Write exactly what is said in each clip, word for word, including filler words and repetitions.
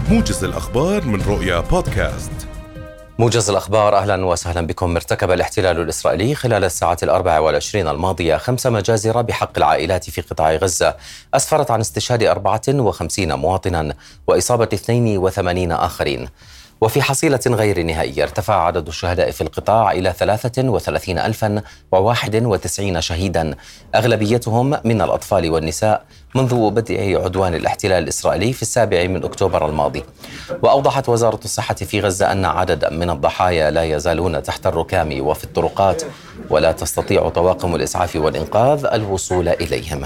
موجز الأخبار من رؤيا بودكاست. موجز الأخبار، أهلا وسهلا بكم. ارتكب الاحتلال الإسرائيلي خلال الساعات الأربع والعشرين الماضية خمس مجازر بحق العائلات في قطاع غزة أسفرت عن استشهاد أربعة وخمسين مواطنا وإصابة اثنين وثمانين آخرين. وفي حصيلة غير نهائية ارتفع عدد الشهداء في القطاع إلى ثلاثة وثلاثين ألفا وواحد وتسعين شهيدا، أغلبيتهم من الأطفال والنساء منذ بدء عدوان الاحتلال الإسرائيلي في السابع من أكتوبر الماضي. وأوضحت وزارة الصحة في غزة أن عددا من الضحايا لا يزالون تحت الركام وفي الطرقات، ولا تستطيع طواقم الإسعاف والإنقاذ الوصول إليهم.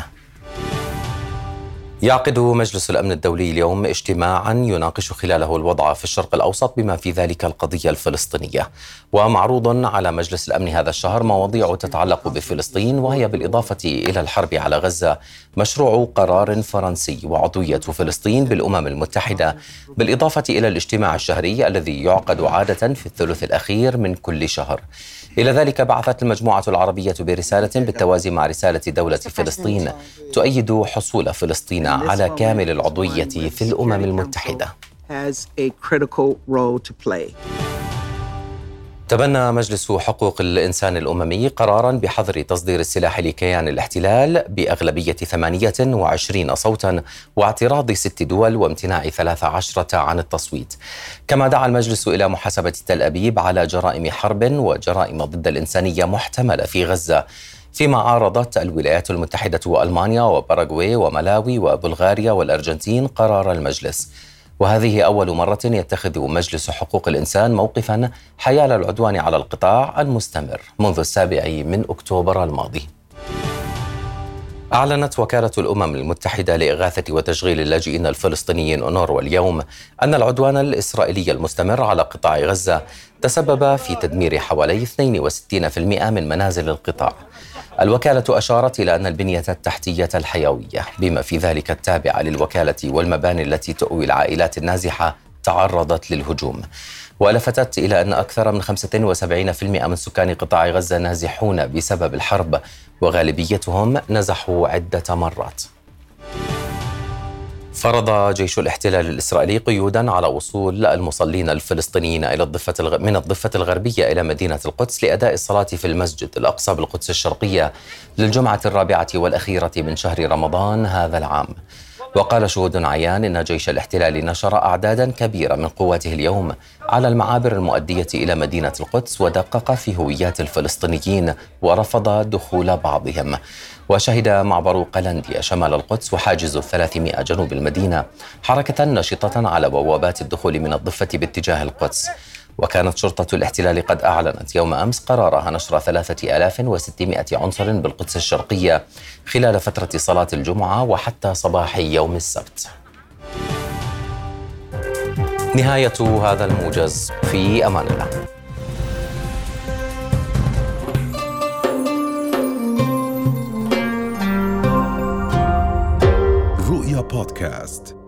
يعقد مجلس الأمن الدولي اليوم اجتماعا يناقش خلاله الوضع في الشرق الأوسط بما في ذلك القضية الفلسطينية. ومعروض على مجلس الأمن هذا الشهر مواضيع تتعلق بفلسطين، وهي بالإضافة إلى الحرب على غزة مشروع قرار فرنسي وعضوية فلسطين بالأمم المتحدة، بالإضافة إلى الاجتماع الشهري الذي يعقد عادة في الثلث الأخير من كل شهر. إلى ذلك بعثت المجموعة العربية برسالة بالتوازي مع رسالة دولة فلسطين تؤيد حصول فلسطين على كامل العضوية في الأمم المتحدة. تبنى مجلس حقوق الإنسان الأممي قراراً بحظر تصدير السلاح لكيان الاحتلال بأغلبية ثمانية وعشرين صوتاً واعتراض ست دول وامتناع ثلاث عشرة عن التصويت. كما دعا المجلس إلى محاسبة تل أبيب على جرائم حرب وجرائم ضد الإنسانية محتملة في غزة، فيما عارضت الولايات المتحدة وألمانيا وباراغواي وملاوي وبلغاريا والأرجنتين قرار المجلس. وهذه أول مرة يتخذ مجلس حقوق الإنسان موقفاً حيال العدوان على القطاع المستمر منذ السابع من أكتوبر الماضي. أعلنت وكالة الأمم المتحدة لإغاثة وتشغيل اللاجئين الفلسطينيين أونروا اليوم أن العدوان الإسرائيلي المستمر على قطاع غزة تسبب في تدمير حوالي اثنين وستين بالمئة من منازل القطاع. الوكالة أشارت إلى أن البنية التحتية الحيوية بما في ذلك التابعة للوكالة والمباني التي تؤوي العائلات النازحة تعرضت للهجوم. ولفتت إلى أن أكثر من خمسة وسبعين بالمئة من سكان قطاع غزة نازحون بسبب الحرب، وغالبيتهم نزحوا عدة مرات. فرض جيش الاحتلال الإسرائيلي قيوداً على وصول المصلين الفلسطينيين إلى الضفة الغ... من الضفة الغربية إلى مدينة القدس لأداء الصلاة في المسجد الأقصى بالقدس الشرقية للجمعة الرابعة والأخيرة من شهر رمضان هذا العام. وقال شهود عيان إن جيش الاحتلال نشر أعدادا كبيرة من قواته اليوم على المعابر المؤدية إلى مدينة القدس، ودقق في هويات الفلسطينيين ورفض دخول بعضهم. وشهد معبر قلنديا شمال القدس وحاجز الثلاثمائة جنوب المدينة حركة نشطة على بوابات الدخول من الضفة باتجاه القدس. وكانت شرطة الاحتلال قد أعلنت يوم أمس قرارها نشر ثلاثة آلاف وستمائة عنصر بالقدس الشرقية خلال فترة صلاة الجمعة وحتى صباح يوم السبت. نهاية هذا الموجز، في أمان الله. رؤيا بودكاست.